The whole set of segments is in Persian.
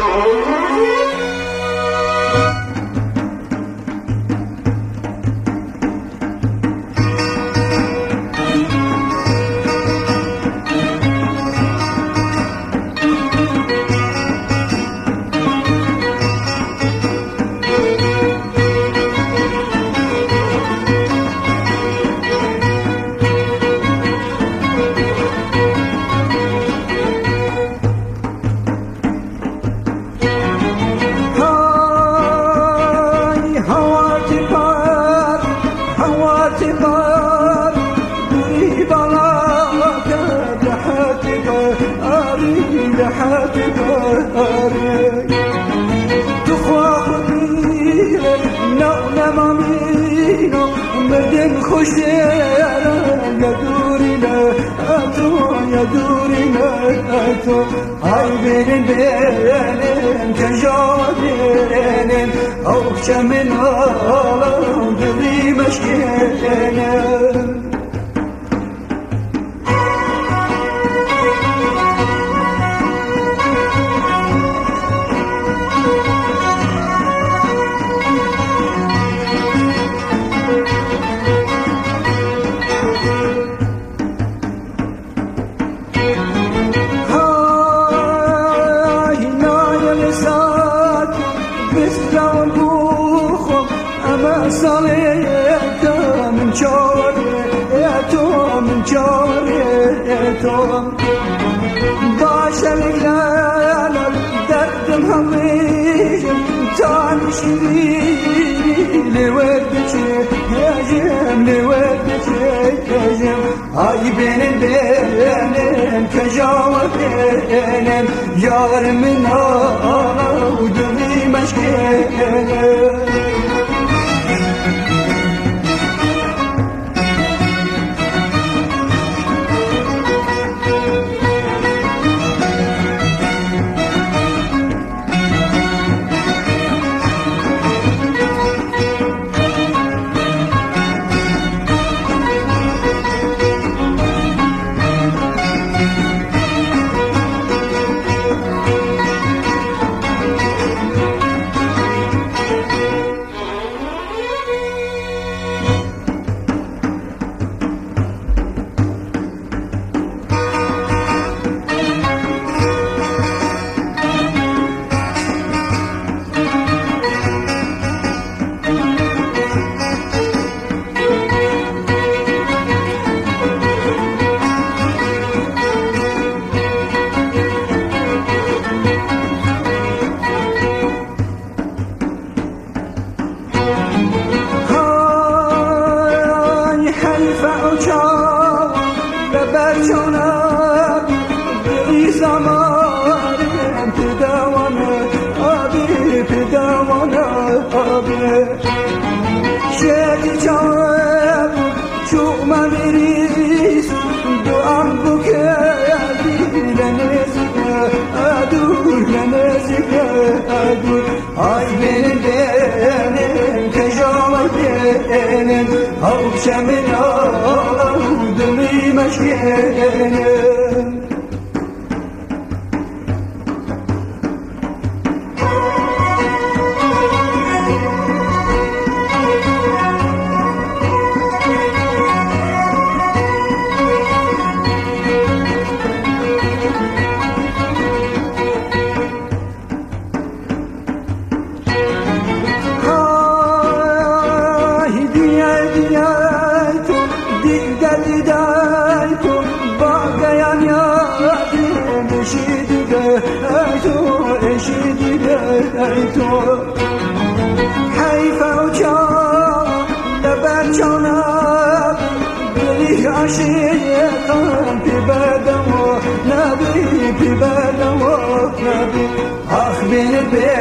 مردن خوش يدورنا أتو يدورنا أتو هاي بين كجابين أو شمن دلي مشكلنا صليت من جاريتهم باش الليل درد هميم تانشي لودك يا جم لودك يا جم هاي بين كجاوبين يار من ودمي مشكلة شادي جواب شو ما مريس دعم بكالي لنزك أدور لنزك أدور هاي بين كجواب بين أو شمنا دمي مشينا حيفا وجار لبن جناب بلي عشيقا ببدو نبي ببدو نبي أخ بين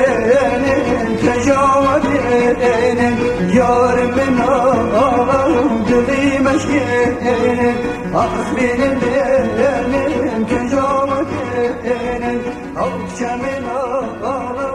كجوابين يار من دلي مشكين أخ بين كجوابين أو شمنا